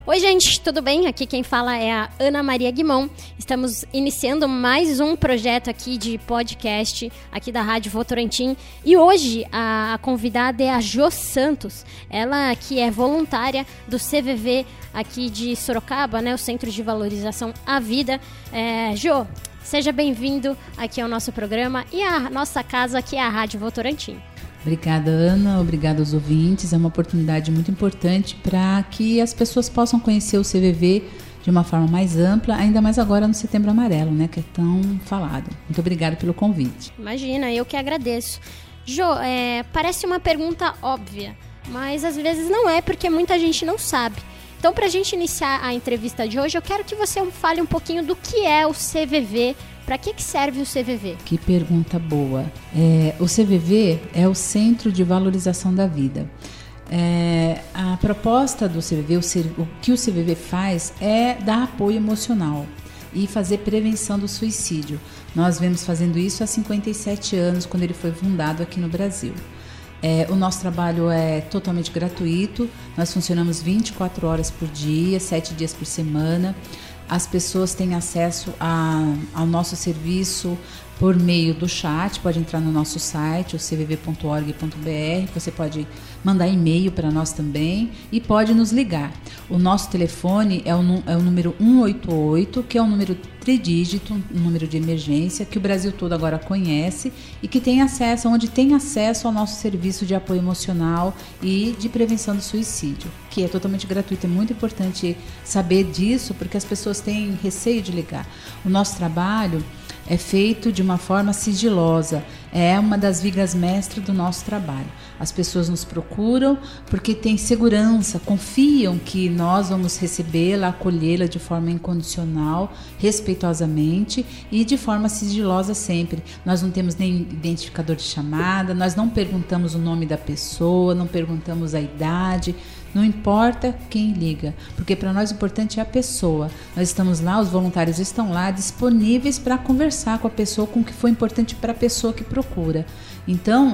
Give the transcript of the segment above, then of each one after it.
Oi, gente, tudo bem? Aqui quem fala é a Ana Maria Guimão. Estamos iniciando mais um projeto aqui de podcast aqui da Rádio Votorantim. E hoje a convidada é a Jo Santos. Ela que é voluntária do CVV aqui de Sorocaba, né? O Centro de Valorização à Vida. Jo, seja bem-vindo aqui ao nosso programa e a nossa casa aqui é a Rádio Votorantim. Obrigada, Ana. Obrigada aos ouvintes. É uma oportunidade muito importante para que as pessoas possam conhecer o CVV de uma forma mais ampla, ainda mais agora no Setembro Amarelo, né, que é tão falado. Muito obrigada pelo convite. Imagina, eu que agradeço. Jo, parece uma pergunta óbvia, mas às vezes não é, porque muita gente não sabe. Então, para a gente iniciar a entrevista de hoje, eu quero que você fale um pouquinho do que é o CVV. Para que serve o CVV? Que pergunta boa. O CVV é o Centro de Valorização da Vida. A proposta do CVV, o que o CVV faz é dar apoio emocional e fazer prevenção do suicídio. Nós vemos fazendo isso há 57 anos, quando ele foi fundado aqui no Brasil. O nosso trabalho é totalmente gratuito, nós funcionamos 24 horas por dia, 7 dias por semana. As pessoas têm acesso ao nosso serviço por meio do chat, pode entrar no nosso site, o cvv.org.br, você pode mandar e-mail para nós também e pode nos ligar. O nosso telefone é o número 188, que é um número tridígito, um número de emergência, que o Brasil todo agora conhece e que tem acesso, onde tem acesso ao nosso serviço de apoio emocional e de prevenção do suicídio, que é totalmente gratuito. É muito importante saber disso, porque as pessoas têm receio de ligar. O nosso trabalho é feito de uma forma sigilosa, é uma das vigas mestras do nosso trabalho. As pessoas nos procuram porque têm segurança, confiam que nós vamos recebê-la, acolhê-la de forma incondicional, respeitosamente e de forma sigilosa sempre. Nós não temos nem identificador de chamada, nós não perguntamos o nome da pessoa, não perguntamos a idade. Não importa quem liga, porque para nós o importante é a pessoa. Nós estamos lá, os voluntários estão lá disponíveis para conversar com a pessoa, com o que foi importante para a pessoa que procura. Então,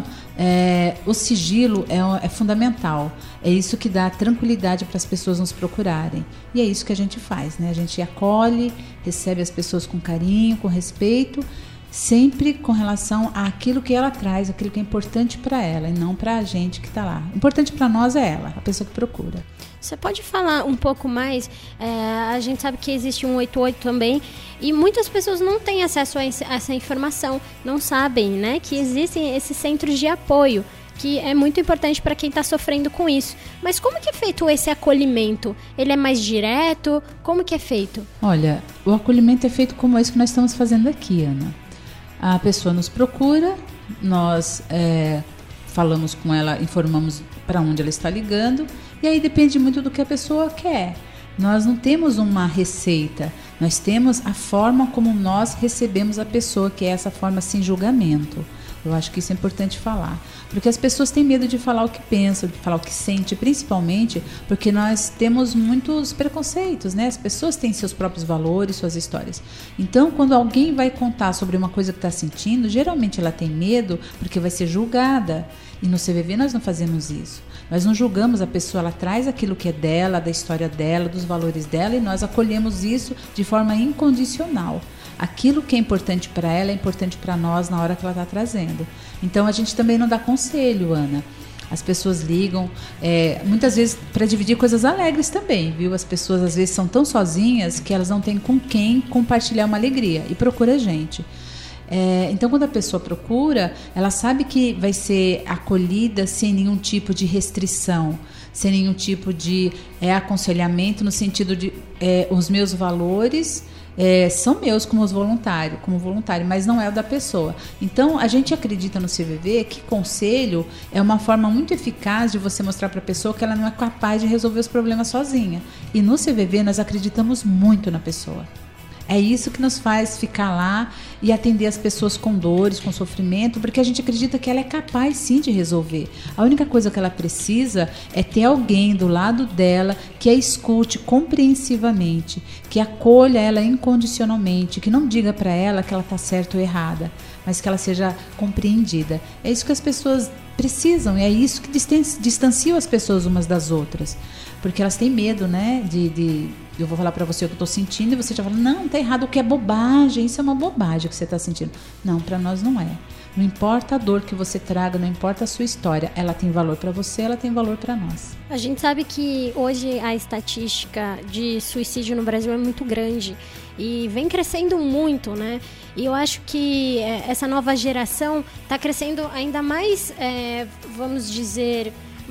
o sigilo é fundamental. É isso que dá tranquilidade para as pessoas nos procurarem. E é isso que a gente faz, né? A gente acolhe, recebe as pessoas com carinho, com respeito, sempre com relação àquilo que ela traz, aquilo que é importante para ela e não para a gente que está lá. Importante para nós é ela, a pessoa que procura. Você pode falar um pouco mais? A gente sabe que existe um 188 também e muitas pessoas não têm acesso a essa informação, não sabem, né, que existem esses centros de apoio, que é muito importante para quem está sofrendo com isso. Mas como que é feito esse acolhimento? Ele é mais direto? Como que é feito? Olha, o acolhimento é feito como esse que nós estamos fazendo aqui, Ana. A pessoa nos procura, nós falamos com ela, informamos para onde ela está ligando e aí depende muito do que a pessoa quer. Nós não temos uma receita, nós temos a forma como nós recebemos a pessoa, que é essa forma sem julgamento. Eu acho que isso é importante falar, porque as pessoas têm medo de falar o que pensam, de falar o que sente, principalmente porque nós temos muitos preconceitos, né? As pessoas têm seus próprios valores, suas histórias. Então, quando alguém vai contar sobre uma coisa que está sentindo, geralmente ela tem medo porque vai ser julgada. E no CVV nós não fazemos isso. Nós não julgamos a pessoa, ela traz aquilo que é dela, da história dela, dos valores dela, e nós acolhemos isso de forma incondicional. Aquilo que é importante para ela é importante para nós na hora que ela está trazendo. Então a gente também não dá conselho, Ana. As pessoas ligam, muitas vezes para dividir coisas alegres também, viu? As pessoas às vezes são tão sozinhas que elas não têm com quem compartilhar uma alegria e procura a gente. Então quando a pessoa procura, ela sabe que vai ser acolhida sem nenhum tipo de restrição, sem nenhum tipo de aconselhamento, no sentido de os meus valores são meus como voluntário, mas não é o da pessoa. Então a gente acredita no CVV que conselho é uma forma muito eficaz de você mostrar para a pessoa que ela não é capaz de resolver os problemas sozinha. E no CVV nós acreditamos muito na pessoa. É isso que nos faz ficar lá e atender as pessoas com dores, com sofrimento, porque a gente acredita que ela é capaz sim de resolver. A única coisa que ela precisa é ter alguém do lado dela que a escute compreensivamente, que acolha ela incondicionalmente, que não diga para ela que ela está certa ou errada, mas que ela seja compreendida. É isso que as pessoas precisam, e é isso que distancia as pessoas umas das outras, porque elas têm medo, né, eu vou falar para você o que eu estou sentindo e você já fala, não, tá errado, o que é bobagem, isso é uma bobagem que você está sentindo. Não, para nós não é. Não importa a dor que você traga, não importa a sua história, ela tem valor para você, ela tem valor para nós. A gente sabe que hoje a estatística de suicídio no Brasil é muito grande e vem crescendo muito, né? E eu acho que essa nova geração está crescendo ainda mais, vamos dizer,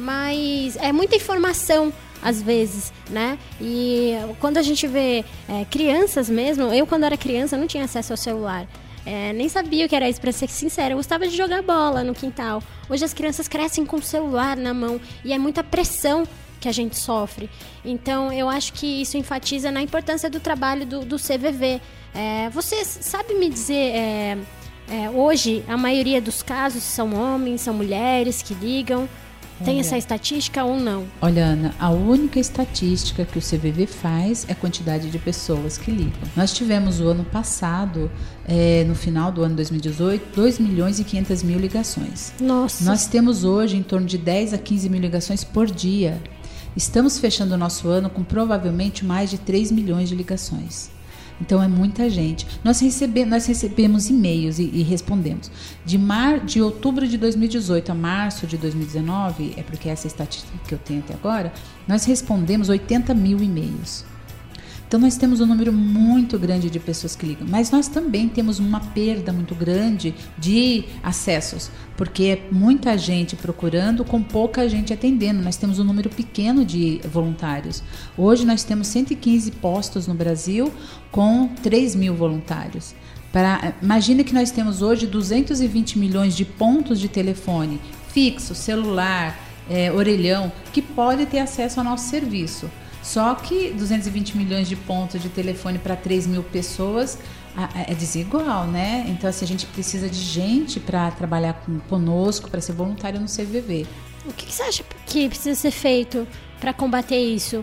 muita informação às vezes, né? E quando a gente vê crianças mesmo, eu quando era criança não tinha acesso ao celular. Nem sabia o que era isso, pra ser sincera. Eu gostava de jogar bola no quintal. Hoje as crianças crescem com o celular na mão e é muita pressão que a gente sofre. Então eu acho que isso enfatiza na importância do trabalho do CVV. Você sabe me dizer, hoje a maioria dos casos são homens, são mulheres que ligam? Tem essa estatística ou não? Olha, Ana, a única estatística que o CVV faz é a quantidade de pessoas que ligam. Nós tivemos o ano passado, no final do ano 2018, 2.500.000 ligações. Nossa! Nós temos hoje em torno de 10 a 15 mil ligações por dia. Estamos fechando o nosso ano com provavelmente mais de 3 milhões de ligações. Então é muita gente. Nós recebemos e-mails e respondemos. De outubro de 2018 a março de 2019, é porque essa é a estatística que eu tenho até agora, nós respondemos 80 mil e-mails. Então nós temos um número muito grande de pessoas que ligam, mas nós também temos uma perda muito grande de acessos, porque é muita gente procurando com pouca gente atendendo. Nós temos um número pequeno de voluntários. Hoje nós temos 115 postos no Brasil com 3 mil voluntários. Imagina que nós temos hoje 220 milhões de pontos de telefone fixo, celular, orelhão, que pode ter acesso ao nosso serviço. Só que 220 milhões de pontos de telefone para 3 mil pessoas é desigual, né? Então, assim, a gente precisa de gente para trabalhar conosco, para ser voluntário no CVV. O que você acha que precisa ser feito para combater isso?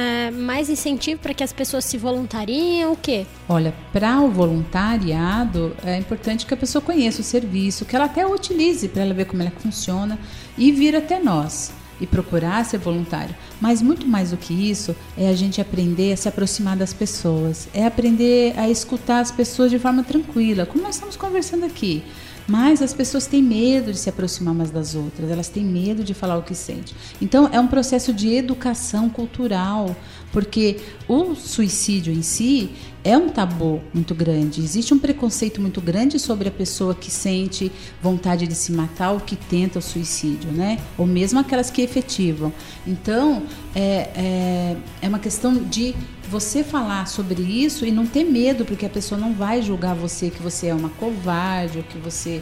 Mais incentivo para que as pessoas se voluntariem, o quê? Olha, para o voluntariado, é importante que a pessoa conheça o serviço, que ela até utilize para ela ver como ela funciona e vir até nós e procurar ser voluntário. Mas muito mais do que isso, é a gente aprender a se aproximar das pessoas, é aprender a escutar as pessoas de forma tranquila, como nós estamos conversando aqui. Mas as pessoas têm medo de se aproximar umas das outras, elas têm medo de falar o que sentem. Então é um processo de educação cultural, porque o suicídio em si é um tabu muito grande. Existe um preconceito muito grande sobre a pessoa que sente vontade de se matar ou que tenta o suicídio, né? Ou mesmo aquelas que efetivam. Então é uma questão de você falar sobre isso e não ter medo, porque a pessoa não vai julgar você que você é uma covarde ou que você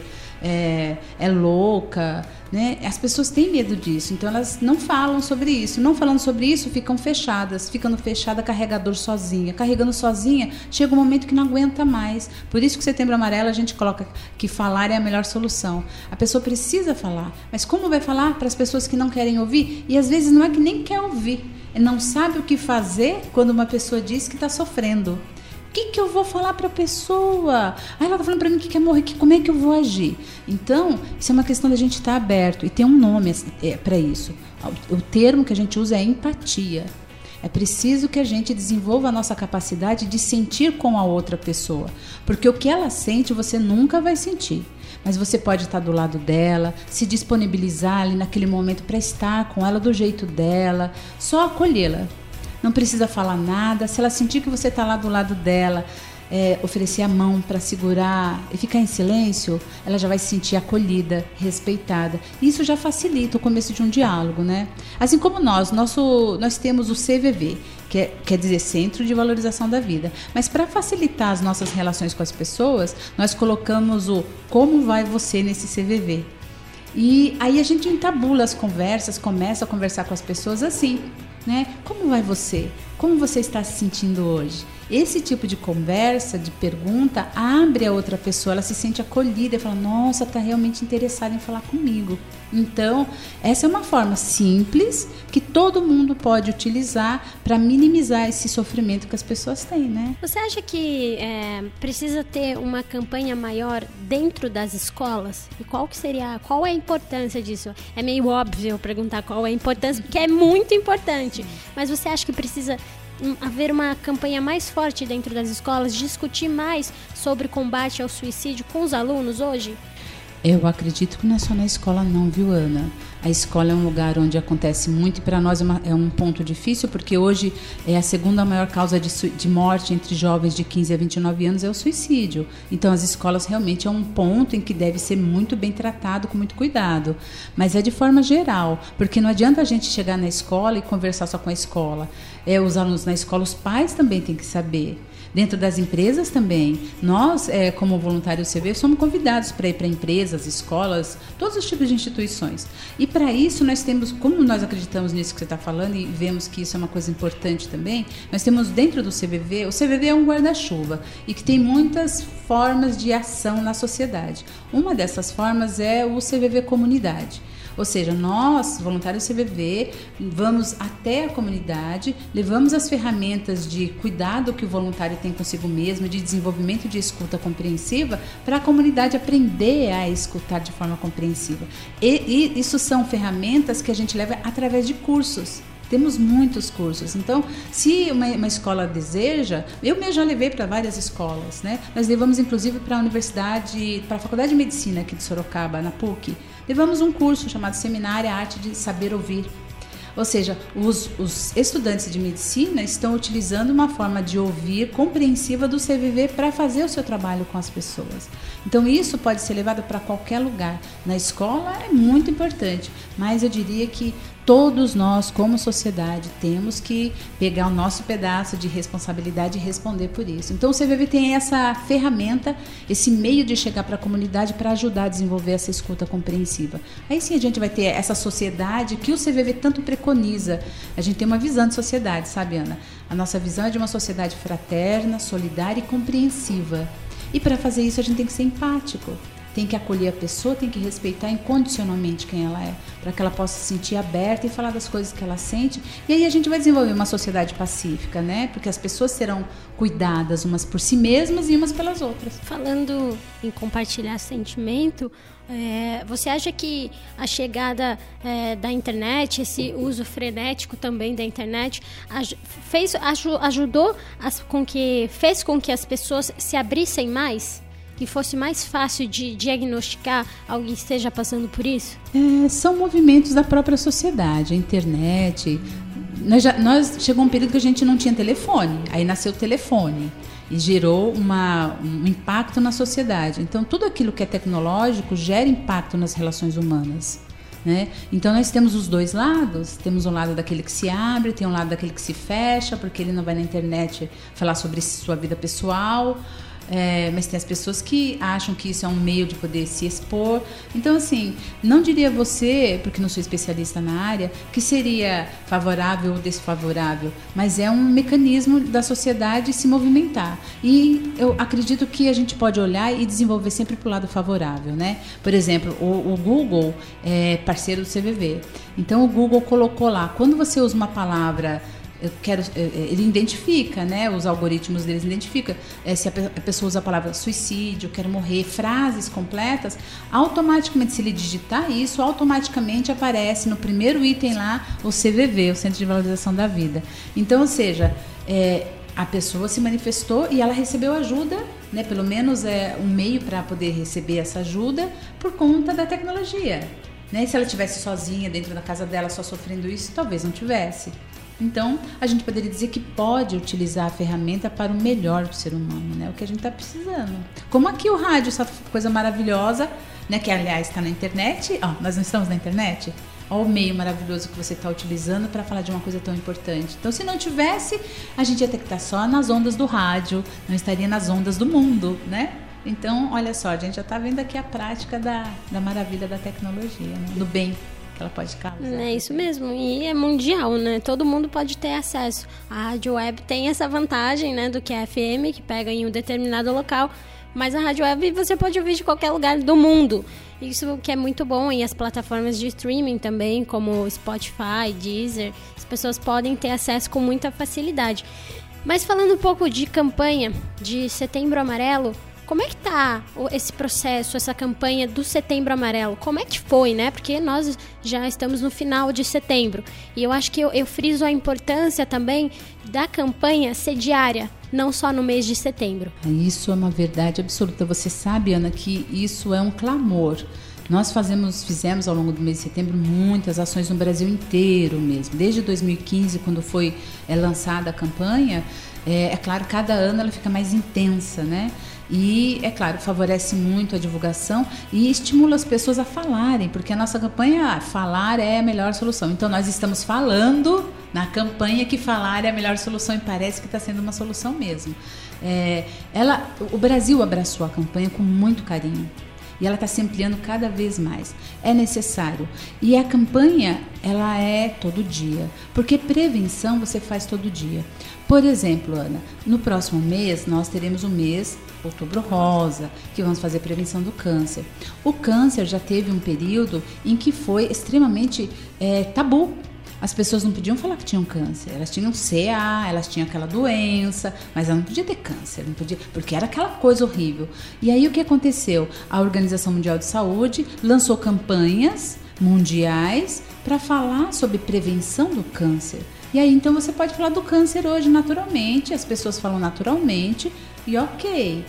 é louca, né? As pessoas têm medo disso, então elas não falam sobre isso. Não falando sobre isso, ficando fechada carregador sozinha. Carregando sozinha, chega um momento que não aguenta mais. Por isso que Setembro Amarelo a gente coloca que falar é a melhor solução. A pessoa precisa falar, mas como vai falar para as pessoas que não querem ouvir? E às vezes não é que nem quer ouvir, não sabe o que fazer quando uma pessoa diz que está sofrendo. O que eu vou falar para a pessoa? Ela está falando para mim que quer morrer, como é que eu vou agir? Então, isso é uma questão da gente estar aberto, e tem um nome para isso. O termo que a gente usa é empatia. É preciso que a gente desenvolva a nossa capacidade de sentir com a outra pessoa, porque o que ela sente você nunca vai sentir. Mas você pode estar do lado dela, se disponibilizar ali naquele momento para estar com ela do jeito dela, só acolhê-la. Não precisa falar nada. Se ela sentir que você está lá do lado dela, oferecer a mão para segurar e ficar em silêncio, ela já vai se sentir acolhida, respeitada. Isso já facilita o começo de um diálogo, né? Assim como nós temos o CVV, que quer dizer Centro de Valorização da Vida. Mas para facilitar as nossas relações com as pessoas, nós colocamos o como vai você nesse CVV. E aí a gente entabula as conversas, começa a conversar com as pessoas assim, né? Como vai você? Como você está se sentindo hoje? Esse tipo de conversa, de pergunta, abre a outra pessoa, ela se sente acolhida e fala, nossa, está realmente interessada em falar comigo. Então, essa é uma forma simples que todo mundo pode utilizar para minimizar esse sofrimento que as pessoas têm, né? Você acha que precisa ter uma campanha maior dentro das escolas? E qual é a importância disso? É meio óbvio perguntar qual é a importância, porque é muito importante. Mas você acha que precisa haver uma campanha mais forte dentro das escolas, discutir mais sobre combate ao suicídio com os alunos hoje? Eu acredito que não é só na escola não, viu, Ana? A escola é um lugar onde acontece muito e para nós é um ponto difícil, porque hoje é a segunda maior causa de morte entre jovens de 15 a 29 anos é o suicídio. Então as escolas realmente é um ponto em que deve ser muito bem tratado, com muito cuidado. Mas é de forma geral, porque não adianta a gente chegar na escola e conversar só com a escola. Os alunos na escola, os pais também têm que saber. Dentro das empresas também. Nós, como voluntários do CVV, somos convidados para ir para empresas, escolas, todos os tipos de instituições. E para isso nós temos, como nós acreditamos nisso que você está falando e vemos que isso é uma coisa importante também, nós temos dentro do CVV, o CVV é um guarda-chuva e que tem muitas formas de ação na sociedade. Uma dessas formas é o CVV Comunidade. Ou seja, nós, voluntários do CVV, vamos até a comunidade, levamos as ferramentas de cuidado que o voluntário tem consigo mesmo, de desenvolvimento de escuta compreensiva, para a comunidade aprender a escutar de forma compreensiva. E isso são ferramentas que a gente leva através de cursos. Temos muitos cursos. Então, se uma escola deseja, eu mesmo já levei para várias escolas, né? Nós levamos inclusive para a universidade, para a Faculdade de Medicina aqui de Sorocaba, na PUC. Levamos um curso chamado Seminário Arte de Saber Ouvir. Ou seja, os estudantes de medicina estão utilizando uma forma de ouvir compreensiva do CVV para fazer o seu trabalho com as pessoas. Então isso pode ser levado para qualquer lugar. Na escola é muito importante, mas eu diria que todos nós, como sociedade, temos que pegar o nosso pedaço de responsabilidade e responder por isso. Então o CVV tem essa ferramenta, esse meio de chegar para a comunidade para ajudar a desenvolver essa escuta compreensiva. Aí sim a gente vai ter essa sociedade que o CVV tanto preconiza. A gente tem uma visão de sociedade, sabe, Ana? A nossa visão é de uma sociedade fraterna, solidária e compreensiva. E para fazer isso a gente tem que ser empático. Tem que acolher a pessoa, tem que respeitar incondicionalmente quem ela é, para que ela possa se sentir aberta e falar das coisas que ela sente. E aí a gente vai desenvolver uma sociedade pacífica, né? Porque as pessoas serão cuidadas umas por si mesmas e umas pelas outras. Falando em compartilhar sentimento, você acha que a chegada da internet, esse uso frenético também da internet, fez com que as pessoas se abrissem mais? Que fosse mais fácil de diagnosticar alguém que esteja passando por isso? São movimentos da própria sociedade, a internet. Nós chegou um período que a gente não tinha telefone, aí nasceu o telefone e gerou um impacto na sociedade. Então, tudo aquilo que é tecnológico gera impacto nas relações humanas, né? Então, nós temos os dois lados. Temos um lado daquele que se abre, tem um lado daquele que se fecha, porque ele não vai na internet falar sobre sua vida pessoal. Mas tem as pessoas que acham que isso é um meio de poder se expor. Então, assim, não diria você, porque não sou especialista na área, que seria favorável ou desfavorável, mas é um mecanismo da sociedade se movimentar. E eu acredito que a gente pode olhar e desenvolver sempre para o lado favorável, né? Por exemplo, o Google é parceiro do CVV. Então, o Google colocou lá, quando você usa uma palavra... ele identifica, né? Os algoritmos deles identificam se a pessoa usa a palavra suicídio, quero morrer, frases completas, automaticamente, se ele digitar isso, automaticamente aparece no primeiro item lá o CVV, o Centro de Valorização da Vida. Então, ou seja, a pessoa se manifestou e ela recebeu ajuda, né? Pelo menos um meio para poder receber essa ajuda por conta da tecnologia, né? Se ela estivesse sozinha dentro da casa dela só sofrendo isso, talvez não tivesse. Então, a gente poderia dizer que pode utilizar a ferramenta para o melhor do ser humano, né? O que a gente está precisando. Como aqui o rádio, essa coisa maravilhosa, né? Que, aliás, está na internet. Nós não estamos na internet. Olha o meio maravilhoso que você está utilizando para falar de uma coisa tão importante. Então, se não tivesse, a gente ia ter que estar só nas ondas do rádio, não estaria nas ondas do mundo, né? Então, olha só, a gente já está vendo aqui a prática da maravilha da tecnologia, né? Do bem. que ela pode causar. É isso mesmo, e é mundial, né? Todo mundo pode ter acesso. A rádio web tem essa vantagem, né, do que a FM, que pega em um determinado local, mas a rádio web você pode ouvir de qualquer lugar do mundo. Isso que é muito bom, e as plataformas de streaming também, como Spotify, Deezer, as pessoas podem ter acesso com muita facilidade. Mas falando um pouco de campanha de Setembro Amarelo, como é que tá esse processo, essa campanha do Setembro Amarelo? Como é que foi, né? Porque nós já estamos no final de setembro. E eu acho que eu friso a importância também da campanha ser diária, não só no mês de setembro. Isso é uma verdade absoluta. Você sabe, Ana, que isso é um clamor. Nós fizemos ao longo do mês de setembro muitas ações no Brasil inteiro mesmo. Desde 2015, quando foi lançada a campanha, é claro, cada ano ela fica mais intensa, né? E, é claro, favorece muito a divulgação e estimula as pessoas a falarem, porque a nossa campanha, falar é a melhor solução. Então, nós estamos falando na campanha que falar é a melhor solução e parece que está sendo uma solução mesmo. O Brasil abraçou a campanha com muito carinho. E ela está se ampliando cada vez mais. É necessário. E a campanha, ela é todo dia. Porque prevenção você faz todo dia. Por exemplo, Ana, no próximo mês nós teremos o mês Outubro Rosa, que vamos fazer prevenção do câncer. O câncer já teve um período em que foi extremamente tabu. As pessoas não podiam falar que tinham câncer, elas tinham CA, elas tinham aquela doença, mas ela não podia ter câncer, não podia, porque era aquela coisa horrível. E aí o que aconteceu? A Organização Mundial de Saúde lançou campanhas mundiais para falar sobre prevenção do câncer. E aí então você pode falar do câncer hoje naturalmente, as pessoas falam naturalmente e ok.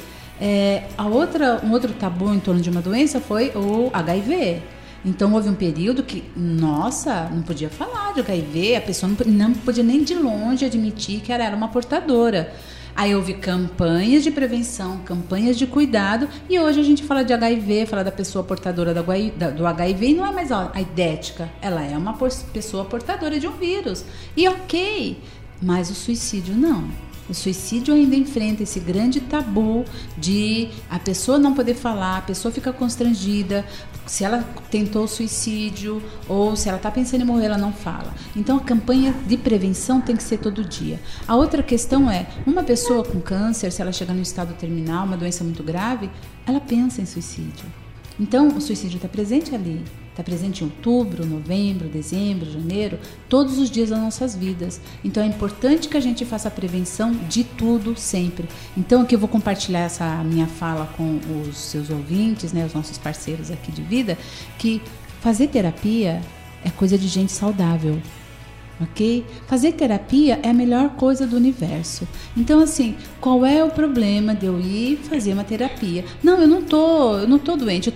Um outro tabu em torno de uma doença foi o HIV. Então houve um período que, nossa, não podia falar de HIV, a pessoa não podia nem de longe admitir que ela era uma portadora. Aí houve campanhas de prevenção, campanhas de cuidado, e hoje a gente fala de HIV, fala da pessoa portadora do HIV, e não é mais aidética, ela é uma pessoa portadora de um vírus. E ok, mas o suicídio não. O suicídio ainda enfrenta esse grande tabu de a pessoa não poder falar, a pessoa fica constrangida, se ela tentou suicídio ou se ela está pensando em morrer, ela não fala. Então a campanha de prevenção tem que ser todo dia. A outra questão é, uma pessoa com câncer, se ela chegar no estado terminal, uma doença muito grave, ela pensa em suicídio. Então o suicídio está presente ali. Está presente em outubro, novembro, dezembro, janeiro, todos os dias das nossas vidas. Então é importante que a gente faça a prevenção de tudo, sempre. Então aqui eu vou compartilhar essa minha fala com os seus ouvintes, né, os nossos parceiros aqui de vida, que fazer terapia é coisa de gente saudável. Ok? Fazer terapia é a melhor coisa do universo. Então, assim, qual é o problema de eu ir fazer uma terapia? Não, eu não tô doente,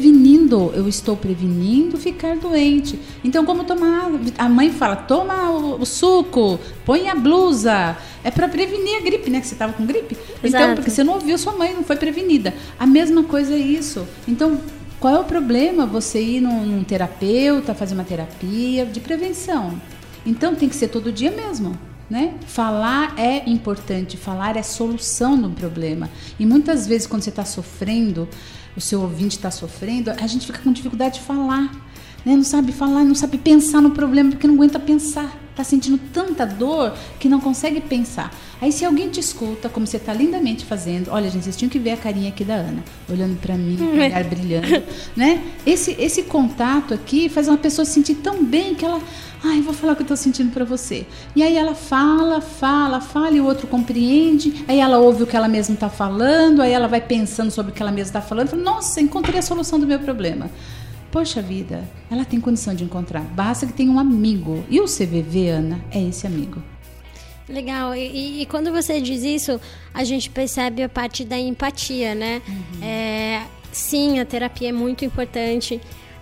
eu estou prevenindo ficar doente. Então, como tomar? A mãe fala, toma o suco, põe a blusa. É para prevenir a gripe, né? Que você estava com gripe. Exato. Então, porque você não ouviu sua mãe, não foi prevenida. A mesma coisa é isso. Então, qual é o problema você ir num terapeuta, fazer uma terapia de prevenção? Então tem que ser todo dia mesmo, né? Falar é importante, falar é solução do problema. E muitas vezes quando você está sofrendo, o seu ouvinte está sofrendo, a gente fica com dificuldade de falar, né? Não sabe falar, não sabe pensar no problema porque não aguenta pensar. Está sentindo tanta dor que não consegue pensar. Aí se alguém te escuta, como você está lindamente fazendo, olha gente, vocês tinham que ver a carinha aqui da Ana, olhando para mim, com o olhar brilhando, né? Esse contato aqui faz uma pessoa se sentir tão bem que ela, eu vou falar o que eu estou sentindo para você. E aí ela fala, e o outro compreende, aí ela ouve o que ela mesma está falando, aí ela vai pensando sobre o que ela mesma está falando, fala, nossa, encontrei a solução do meu problema. Poxa vida, ela tem condição de encontrar. Basta que tenha um amigo. E o CVV, Ana, é esse amigo. Legal. E quando você diz isso, a gente percebe a parte da empatia, né? Uhum. Sim, a terapia é muito importante.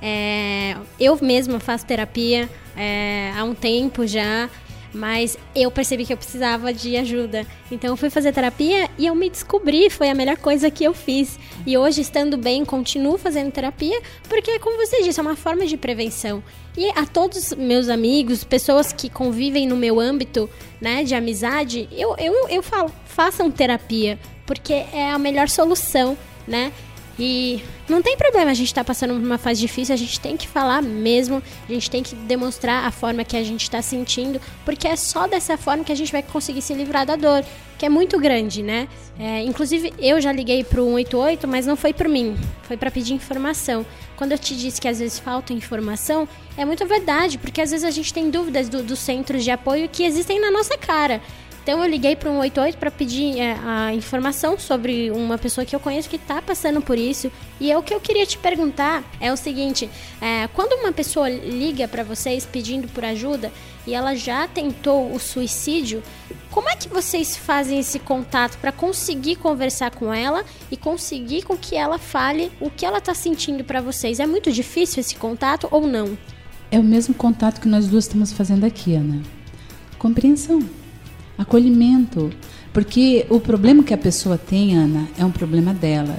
Eu mesma faço terapia há um tempo já, mas eu percebi que eu precisava de ajuda. Então eu fui fazer terapia e eu me descobri, foi a melhor coisa que eu fiz. E hoje, estando bem, continuo fazendo terapia, porque, como você disse, é uma forma de prevenção. E a todos meus amigos, pessoas que convivem no meu âmbito, né, de amizade, eu falo, façam terapia, porque é a melhor solução, né? E não tem problema a gente estar passando por uma fase difícil, a gente tem que falar mesmo, a gente tem que demonstrar a forma que a gente está sentindo, porque é só dessa forma que a gente vai conseguir se livrar da dor, que é muito grande, né? Inclusive, eu já liguei pro 188, mas não foi por mim, foi para pedir informação. Quando eu te disse que às vezes falta informação, é muito verdade, porque às vezes a gente tem dúvidas dos centros de apoio que existem na nossa cara. Então eu liguei para o 188 para pedir a informação sobre uma pessoa que eu conheço que está passando por isso. E o que eu queria te perguntar é o seguinte, quando uma pessoa liga para vocês pedindo por ajuda e ela já tentou o suicídio, como é que vocês fazem esse contato para conseguir conversar com ela e conseguir com que ela fale o que ela está sentindo para vocês? É muito difícil esse contato ou não? É o mesmo contato que nós duas estamos fazendo aqui, Ana. Compreensão. Acolhimento, porque o problema que a pessoa tem, Ana, é um problema dela.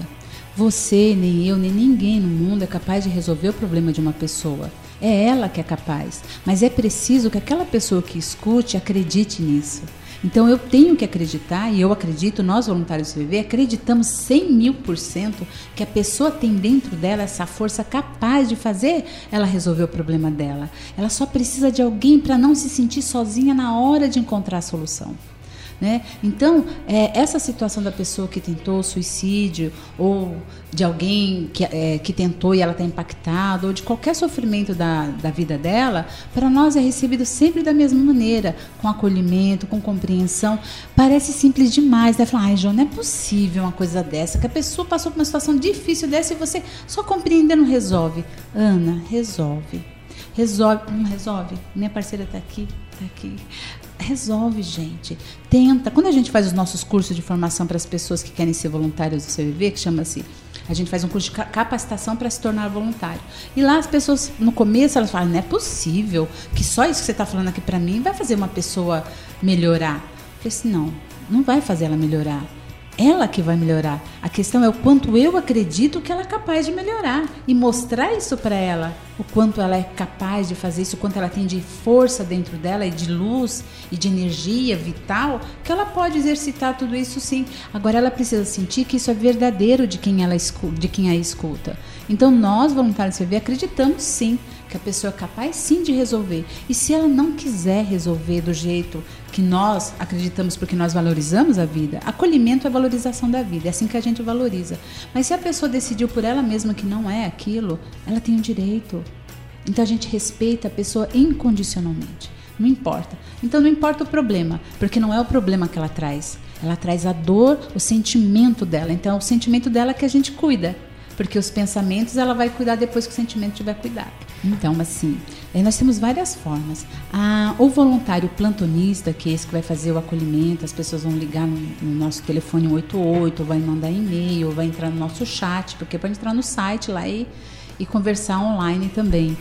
Você, nem eu, nem ninguém no mundo é capaz de resolver o problema de uma pessoa. É ela que é capaz, mas é preciso que aquela pessoa que escute acredite nisso. Então eu tenho que acreditar, e eu acredito, nós voluntários do CVV, acreditamos 100.000% que a pessoa tem dentro dela essa força capaz de fazer ela resolver o problema dela. Ela só precisa de alguém para não se sentir sozinha na hora de encontrar a solução. Né? Então, essa situação da pessoa que tentou suicídio, ou de alguém que tentou e ela está impactada, ou de qualquer sofrimento da vida dela, para nós é recebido sempre da mesma maneira, com acolhimento, com compreensão. Parece simples demais, né? Falar, ai, João, não é possível uma coisa dessa, que a pessoa passou por uma situação difícil dessa e você só compreendendo resolve. Ana, resolve. Resolve. Não resolve? Minha parceira está aqui, está aqui. Resolve, gente. Tenta. Quando a gente faz os nossos cursos de formação para as pessoas que querem ser voluntárias do CVV, que chama-se, a gente faz um curso de capacitação para se tornar voluntário. E lá as pessoas, no começo, elas falam, não é possível que só isso que você está falando aqui para mim vai fazer uma pessoa melhorar. Eu falei assim, não vai fazer ela melhorar. Ela que vai melhorar. A questão é o quanto eu acredito que ela é capaz de melhorar e mostrar isso para ela, o quanto ela é capaz de fazer isso, o quanto ela tem de força dentro dela e de luz e de energia vital, que ela pode exercitar tudo isso sim. Agora ela precisa sentir que isso é verdadeiro de quem a escuta. Então nós, voluntários do CVV, acreditamos sim que a pessoa é capaz sim de resolver. E se ela não quiser resolver do jeito que nós acreditamos, porque nós valorizamos a vida, acolhimento é valorização da vida, é assim que a gente valoriza. Mas se a pessoa decidiu por ela mesma que não é aquilo, ela tem o direito. Então a gente respeita a pessoa incondicionalmente. Não importa. Então não importa o problema, porque não é o problema que ela traz. Ela traz a dor, o sentimento dela. Então é o sentimento dela que a gente cuida. Porque os pensamentos ela vai cuidar depois que o sentimento tiver cuidado. Então, assim, nós temos várias formas. O voluntário plantonista, que é esse que vai fazer o acolhimento, as pessoas vão ligar no nosso telefone 188, vai mandar e-mail, vai entrar no nosso chat, porque pode entrar no site lá e conversar online também.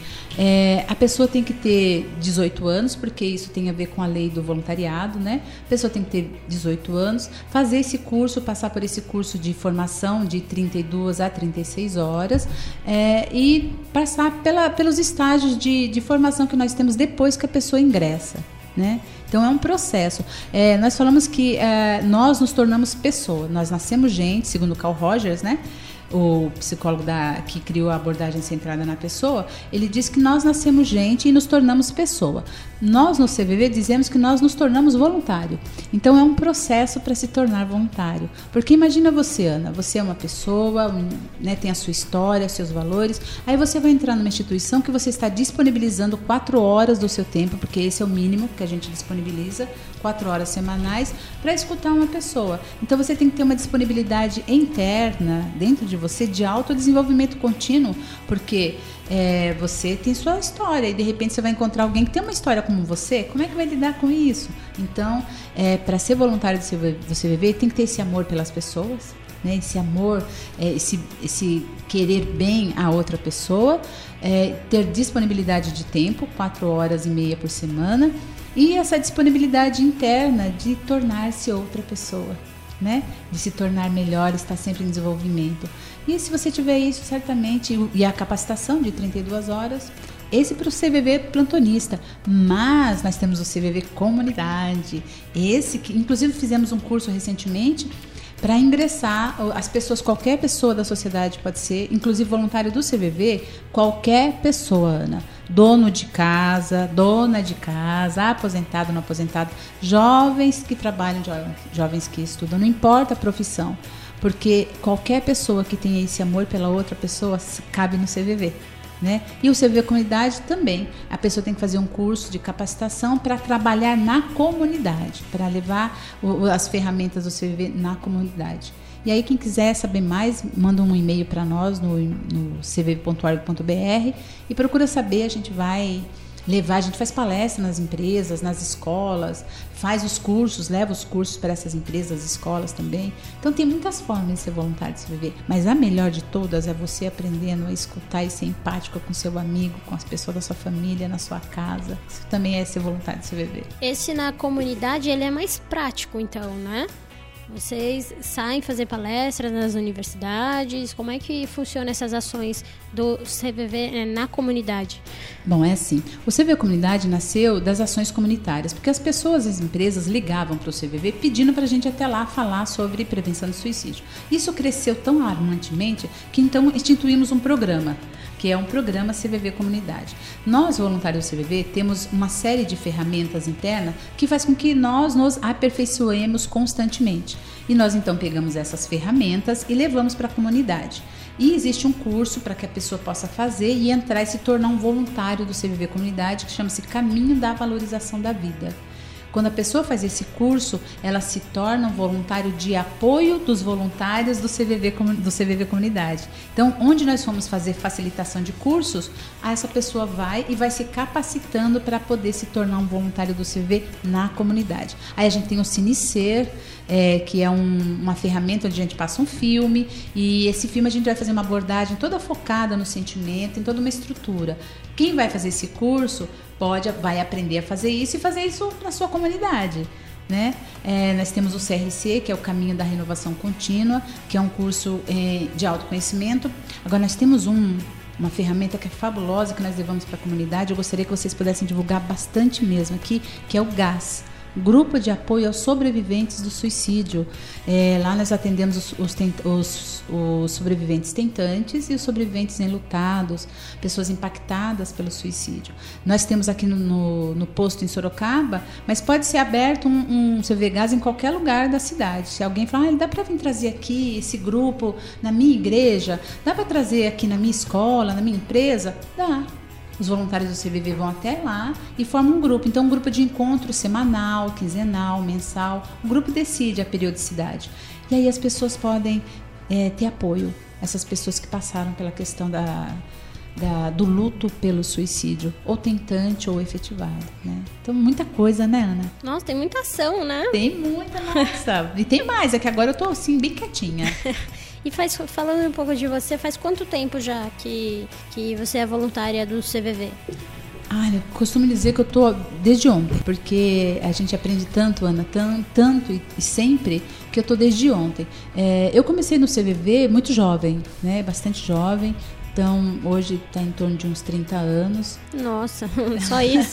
A pessoa tem que ter 18 anos, porque isso tem a ver com a lei do voluntariado, né? A pessoa tem que ter 18 anos, fazer esse curso, passar por esse curso de formação de 32 a 36 horas e passar pelos estágios de formação que nós temos depois que a pessoa ingressa, né? Então é um processo. Nós falamos que nós nos tornamos pessoa, nós nascemos gente, segundo Carl Rogers, né? O psicólogo que criou a abordagem centrada na pessoa, ele diz que nós nascemos gente e nos tornamos pessoa. Nós no CVV dizemos que nós nos tornamos voluntário. Então é um processo para se tornar voluntário. Porque imagina você, Ana, você é uma pessoa, né, tem a sua história, os seus valores, aí você vai entrar numa instituição que você está disponibilizando 4 horas do seu tempo, porque esse é o mínimo que a gente disponibiliza, 4 horas semanais, para escutar uma pessoa. Então você tem que ter uma disponibilidade interna, dentro de você, de autodesenvolvimento contínuo, porque você tem sua história e de repente você vai encontrar alguém que tem uma história como você, como é que vai lidar com isso? Então, para ser voluntário do CVV, tem que ter esse amor pelas pessoas, né? Esse amor, esse querer bem a outra pessoa, ter disponibilidade de tempo, 4h30 por semana, e essa disponibilidade interna de tornar-se outra pessoa, né? De se tornar melhor, estar sempre em desenvolvimento. E se você tiver isso, certamente, e a capacitação de 32 horas, esse para o CVV plantonista. Mas nós temos o CVV comunidade, esse que inclusive fizemos um curso recentemente para ingressar, as pessoas, qualquer pessoa da sociedade pode ser, inclusive voluntário do CVV, qualquer pessoa, Ana. Dono de casa, dona de casa, aposentado, não aposentado, jovens que trabalham, jovens que estudam, não importa a profissão, porque qualquer pessoa que tenha esse amor pela outra pessoa cabe no CVV. Né? E o CVV Comunidade também. A pessoa tem que fazer um curso de capacitação para trabalhar na comunidade, para levar as ferramentas do CVV na comunidade. E aí, quem quiser saber mais, manda um e-mail para nós no cvv.org.br e procura saber. A gente vai levar, a gente faz palestra nas empresas, nas escolas, faz os cursos, leva os cursos para essas empresas, escolas também. Então tem muitas formas de ser voluntário de CVV, mas a melhor de todas é você aprendendo a escutar e ser empático com seu amigo, com as pessoas da sua família, na sua casa. Isso também é ser voluntário de CVV. Esse na comunidade, ele é mais prático então, né? Vocês saem fazer palestras nas universidades? Como é que funcionam essas ações do CVV na comunidade? Bom, é assim. O CVV Comunidade nasceu das ações comunitárias, porque as pessoas, as empresas ligavam para o CVV pedindo para a gente até lá falar sobre prevenção de suicídio. Isso cresceu tão alarmantemente que então instituímos um programa, que é um programa CVV Comunidade. Nós, voluntários do CVV, temos uma série de ferramentas internas que faz com que nós nos aperfeiçoemos constantemente. E nós, então, pegamos essas ferramentas e levamos para a comunidade. E existe um curso para que a pessoa possa fazer e entrar e se tornar um voluntário do CVV Comunidade, que chama-se Caminho da Valorização da Vida. Quando a pessoa faz esse curso, ela se torna um voluntário de apoio dos voluntários do CVV Comunidade. Então, onde nós fomos fazer facilitação de cursos, essa pessoa vai e vai se capacitando para poder se tornar um voluntário do CVV na comunidade. Aí a gente tem o Cinecer, que é uma ferramenta onde a gente passa um filme, e esse filme a gente vai fazer uma abordagem toda focada no sentimento, em toda uma estrutura. Quem vai fazer esse curso vai aprender a fazer isso e fazer isso na sua comunidade, né? Nós temos o CRC, que é o Caminho da Renovação Contínua, que é um curso de autoconhecimento. Agora nós temos uma ferramenta que é fabulosa, que nós levamos para a comunidade. Eu gostaria que vocês pudessem divulgar bastante mesmo aqui, que é o GAS, Grupo de Apoio aos Sobreviventes do Suicídio. Lá nós atendemos os sobreviventes tentantes e os sobreviventes enlutados, pessoas impactadas pelo suicídio. Nós temos aqui no posto em Sorocaba, mas pode ser aberto um CVV GAS em qualquer lugar da cidade. Se alguém falar, dá para vir trazer aqui esse grupo na minha igreja, dá para trazer aqui na minha escola, na minha empresa? Dá. Os voluntários do CVV vão até lá e formam um grupo. Então, um grupo de encontro semanal, quinzenal, mensal. O grupo decide a periodicidade. E aí as pessoas podem ter apoio. Essas pessoas que passaram pela questão do luto pelo suicídio, ou tentante ou efetivado, né? Então, muita coisa, né, Ana? Nossa, tem muita ação, né? Tem muita, nossa. E tem mais, é que agora eu tô assim, bem quietinha. E falando um pouco de você, faz quanto tempo já que você é voluntária do CVV? Eu costumo dizer que eu tô desde ontem, porque a gente aprende tanto, Ana, tanto e sempre, que eu tô desde ontem. Eu comecei no CVV muito jovem, né? Bastante jovem. Então, hoje está em torno de uns 30 anos. Nossa, só isso?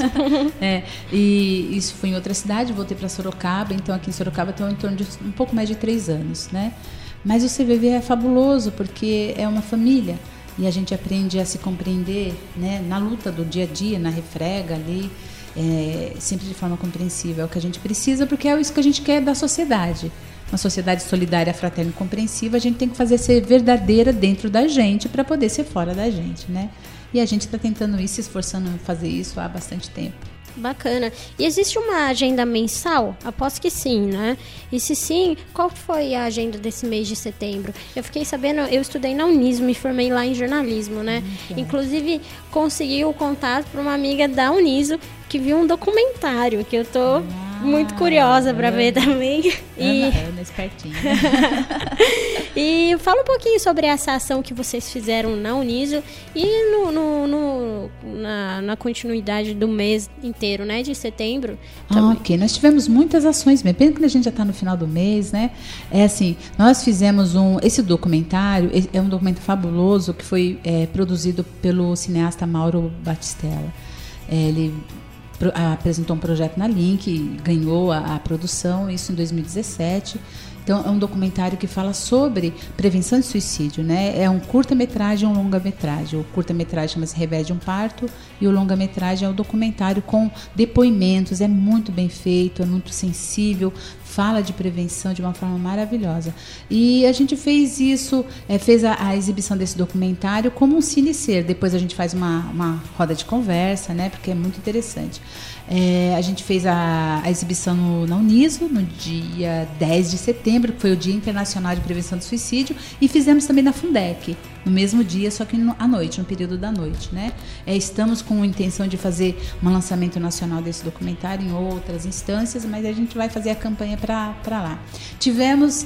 E isso foi em outra cidade, voltei para Sorocaba. Então, aqui em Sorocaba estou em torno de um pouco mais de 3 anos, né? Mas o CVV é fabuloso porque é uma família e a gente aprende a se compreender, né, na luta do dia a dia, na refrega ali, sempre de forma compreensível. É o que a gente precisa, porque é isso que a gente quer da sociedade. Uma sociedade solidária, fraterna e compreensiva, a gente tem que fazer ser verdadeira dentro da gente para poder ser fora da gente, né? E a gente está tentando isso, se esforçando em fazer isso há bastante tempo. Bacana. E existe uma agenda mensal? Aposto que sim, né? E se sim, qual foi a agenda desse mês de setembro? Eu fiquei sabendo, eu estudei na Uniso, me formei lá em jornalismo, né? Inclusive, consegui o contato para uma amiga da Uniso que viu um documentário que eu tô muito curiosa para ver também. Ana espertinha. E fala um pouquinho sobre essa ação que vocês fizeram na Uniso e na continuidade do mês inteiro, né, de setembro. Ok, nós tivemos muitas ações mesmo. Pena que a gente já está no final do mês, né? Nós fizemos esse documentário, é um documento fabuloso que foi produzido pelo cineasta Mauro Batistella. Ele apresentou um projeto na Link, ganhou a produção, isso em 2017. Então, é um documentário que fala sobre prevenção de suicídio, né? É um curta-metragem e um longa-metragem. O curta-metragem chama-se Revés de um Parto e o longa-metragem é um documentário com depoimentos. É muito bem feito, é muito sensível, fala de prevenção de uma forma maravilhosa. E a gente fez isso, fez a exibição desse documentário como um cine-ser. Depois a gente faz uma roda de conversa, né? Porque é muito interessante. A gente fez a exibição na Uniso, no dia 10 de setembro, que foi o Dia Internacional de Prevenção do Suicídio, e fizemos também na Fundec, no mesmo dia, só que à noite, no período da noite, né? Estamos com a intenção de fazer um lançamento nacional desse documentário em outras instâncias, mas a gente vai fazer a campanha para lá. Tivemos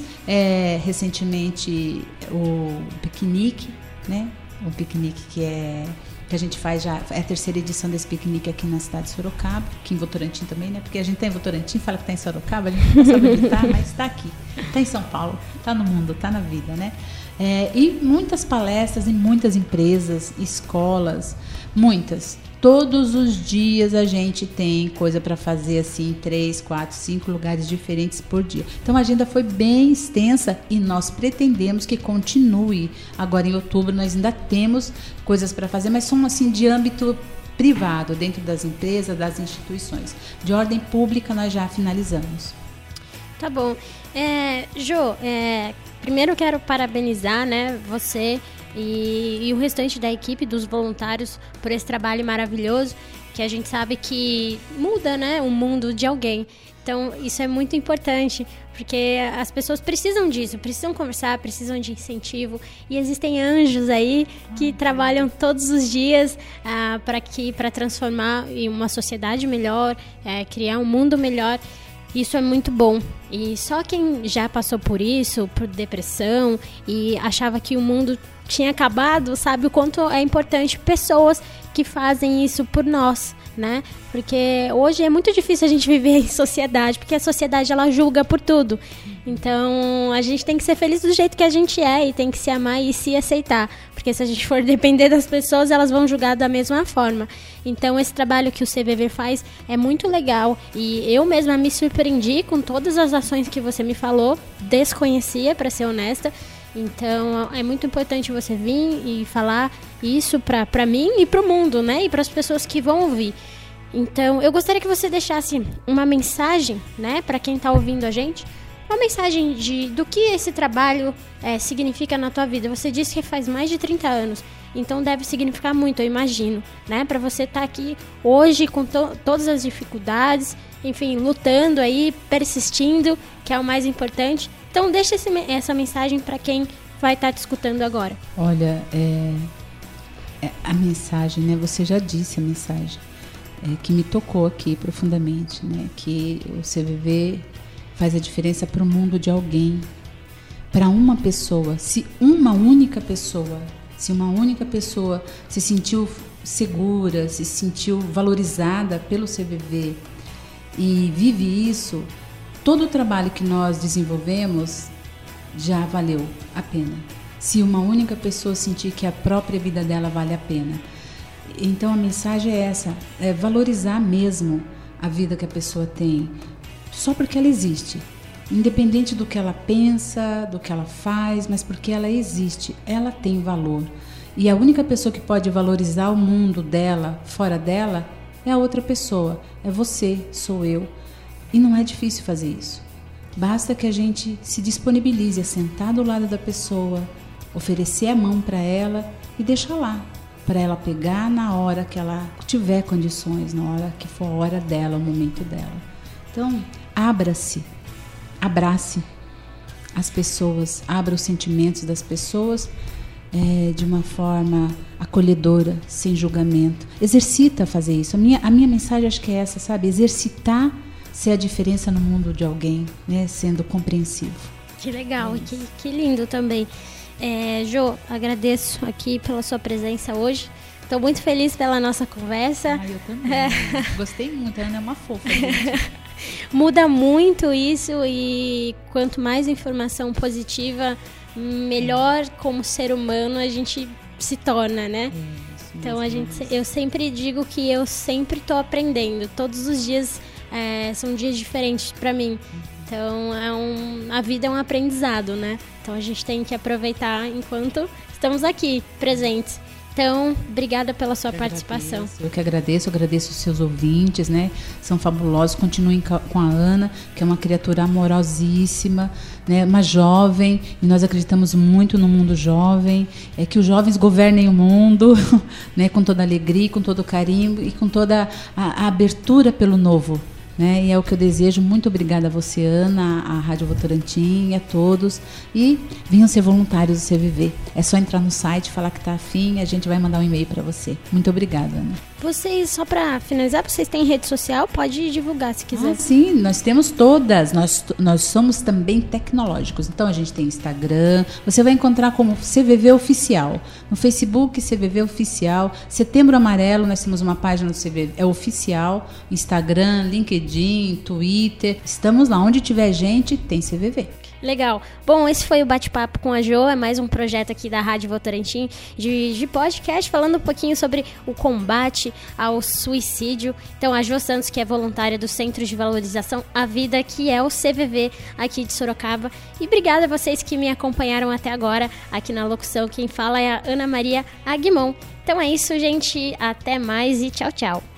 recentemente o piquenique, né? O piquenique que a gente faz já, é a terceira edição desse piquenique aqui na cidade de Sorocaba, aqui em Votorantim também, né? Porque a gente está em Votorantim, fala que está em Sorocaba, a gente não sabe onde está, mas está aqui, está em São Paulo, está no mundo, está na vida, né? E muitas palestras em muitas empresas, escolas, muitas. Todos os dias a gente tem coisa para fazer assim, 3, 4, 5 lugares diferentes por dia. Então a agenda foi bem extensa e nós pretendemos que continue. Agora em outubro nós ainda temos coisas para fazer, mas são assim de âmbito privado, dentro das empresas, das instituições. De ordem pública nós já finalizamos. Tá bom. Jô, primeiro eu quero parabenizar, né, você e o restante da equipe, dos voluntários, por esse trabalho maravilhoso, que a gente sabe que muda, né, o mundo de alguém. Então, isso é muito importante, porque as pessoas precisam disso, precisam conversar, precisam de incentivo. E existem anjos aí que trabalham todos os dias para transformar em uma sociedade melhor, criar um mundo melhor. Isso é muito bom. E só quem já passou por isso, por depressão, e achava que o mundo tinha acabado, sabe o quanto é importante pessoas que fazem isso por nós, né? Porque hoje é muito difícil a gente viver em sociedade, porque a sociedade ela julga por tudo. Então a gente tem que ser feliz do jeito que a gente é e tem que se amar e se aceitar, porque se a gente for depender das pessoas, elas vão julgar da mesma forma. Então esse trabalho que o CVV faz é muito legal e eu mesma me surpreendi com todas as ações que você me falou, desconhecia, para ser honesta. Então é muito importante você vir e falar isso para mim e para o mundo, né? E para as pessoas que vão ouvir. Então eu gostaria que você deixasse uma mensagem, né, para quem está ouvindo a gente, uma mensagem do que esse trabalho significa na tua vida. Você disse que faz mais de 30 anos, então deve significar muito, eu imagino, né? Para você estar aqui hoje com todas as dificuldades, enfim, lutando aí, persistindo, que é o mais importante. Então deixa essa mensagem para quem vai estar te escutando agora. Olha, a mensagem, né? Você já disse a mensagem que me tocou aqui profundamente, né? Que o CVV faz a diferença para o mundo de alguém, para uma pessoa. Se uma única pessoa se sentiu segura, se sentiu valorizada pelo CVV e vive isso, todo o trabalho que nós desenvolvemos já valeu a pena. Se uma única pessoa sentir que a própria vida dela vale a pena. Então a mensagem é essa, é valorizar mesmo a vida que a pessoa tem, só porque ela existe. Independente do que ela pensa, do que ela faz, mas porque ela existe, ela tem valor. E a única pessoa que pode valorizar o mundo dela, fora dela, é a outra pessoa. É você, sou eu. E não é difícil fazer isso. Basta que a gente se disponibilize a sentar do lado da pessoa, oferecer a mão para ela e deixar lá, para ela pegar na hora que ela tiver condições, na hora que for a hora dela, o momento dela. Então, abra-se, abrace as pessoas, abra os sentimentos das pessoas de uma forma acolhedora, sem julgamento. Exercita fazer isso. A minha mensagem acho que é essa, sabe? Exercitar ser a diferença no mundo de alguém, né? Sendo compreensivo. Que legal, que lindo também. Jô, agradeço aqui pela sua presença hoje. Estou muito feliz pela nossa conversa. Eu também. Gostei muito, a Ana é uma fofa, gente. Muda muito isso e quanto mais informação positiva, melhor como ser humano a gente se torna, né? Então eu sempre digo que eu sempre estou aprendendo. Todos os dias são dias diferentes para mim. Então, a vida é um aprendizado, né? Então, a gente tem que aproveitar enquanto estamos aqui, presentes. Então, obrigada pela sua participação. Eu que agradeço os seus ouvintes, né? São fabulosos. Continuem com a Ana, que é uma criatura amorosíssima, né? Uma jovem, e nós acreditamos muito no mundo jovem, que os jovens governem o mundo, né? Com toda a alegria, com todo o carinho e com toda a abertura pelo novo. Né? E é o que eu desejo. Muito obrigada a você, Ana, à Rádio Votorantim e a todos. E venham ser voluntários do CVV. É só entrar no site, falar que está afim, a gente vai mandar um e-mail para você. Muito obrigada, Ana. Vocês, só para finalizar, vocês têm rede social? Pode divulgar se quiser. Sim, nós temos todas. Nós somos também tecnológicos. Então a gente tem Instagram. Você vai encontrar como CVV Oficial. No Facebook, CVV Oficial. Setembro Amarelo, nós temos uma página do CVV, é oficial. Instagram, LinkedIn, Twitter. Estamos lá. Onde tiver gente, tem CVV. Legal. Bom, esse foi o Bate-Papo com a Jo, é mais um projeto aqui da Rádio Votorantim de podcast, falando um pouquinho sobre o combate ao suicídio. Então, a Jo Santos, que é voluntária do Centro de Valorização à Vida, que é o CVV aqui de Sorocaba. E obrigada a vocês que me acompanharam até agora aqui na locução. Quem fala é a Ana Maria Aguimon. Então é isso, gente. Até mais e tchau, tchau.